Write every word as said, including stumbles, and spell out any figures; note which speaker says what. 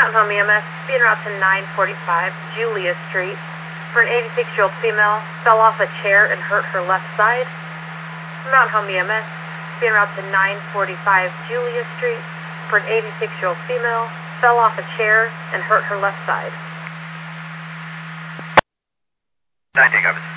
Speaker 1: Mountain Home E M S, being route to nine forty-five Julia Street for an eighty-six-year-old female, fell off a chair and hurt her left side. Mountain Home E M S, being route to nine forty-five Julia Street for an eighty-six-year-old female, fell off a chair and hurt her left side.
Speaker 2: nine, take over.